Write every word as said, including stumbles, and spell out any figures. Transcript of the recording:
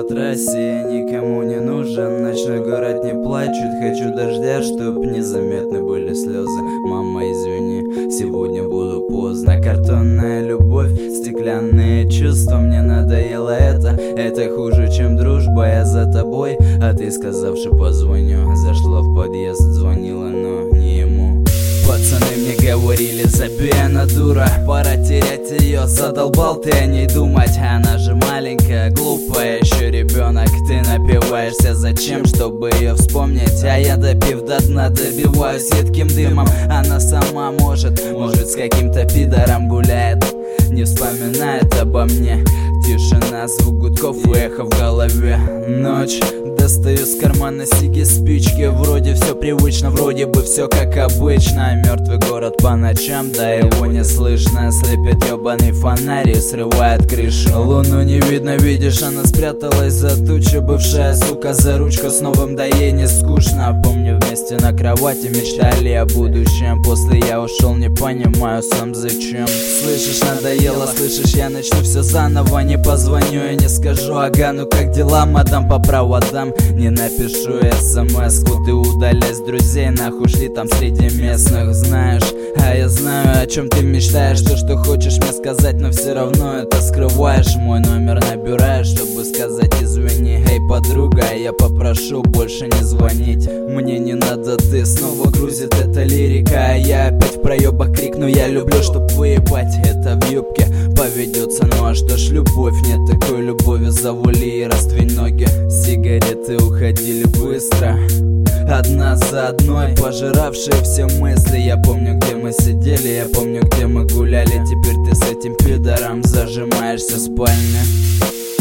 по трассе, я никому не нужен. Ночной город не плачет, хочу дождя, чтоб незаметны были слезы. Мама, извини, сегодня буду поздно. Картонная любовь, стеклянные чувства, мне надоело это. Это хуже, чем дружба, я за тобой, а ты, сказавши позвоню, зашла в подъезд, звонила, но не ему. Пацаны мне говорили, забей, она дура, пора терять ее, задолбал ты о ней думать. Она же маленькая, глупая, еще ребенок. Ты напиваешься, зачем, чтобы ее вспомнить? А я, допив до дна, добиваюсь едким дымом. Она сама может, может с каким-то пидором гуляет, не вспоминает обо мне. Тишина, звук гудков и эхо в голове. Ночь, достаю с кармана сиги, спички. Вроде все привычно, вроде бы все как обычно. Мертвый город по ночам, да его не слышно. Слепит ебаный фонарь и срывает крышу. Луну не видно, видишь, она спряталась за тучу. Бывшая сука за ручку с новым, да ей не скучно. Помню, вместе на кровати мечтали о будущем. После я ушел, не понимаю сам зачем. Слышишь, надоело, слышишь, я начну все заново. Не позвоню и не скажу, ага, ну как дела, мадам, по проводам. Не напишу смс-ку, ты удаляй с друзей, нахуй шли там среди местных. Знаешь, а я знаю, о чем ты мечтаешь. То, что хочешь мне сказать, но все равно это скрываешь. Мой номер набираешь, чтобы сказать извини. Эй, подруга, я попрошу больше не звонить. Мне не надо, ты, снова грузит эта лирика. А я опять в проебах крикну, я люблю, чтоб выебать это в юбке поведется. Ну а что ж, любовь, нет такой любови, завули и раздвинь ноги. Сигареты уходили быстро, одна за одной, пожиравшие все мысли. Я помню, где мы сидели, я помню, где мы гуляли. Теперь ты с этим пидором зажимаешься в спальне.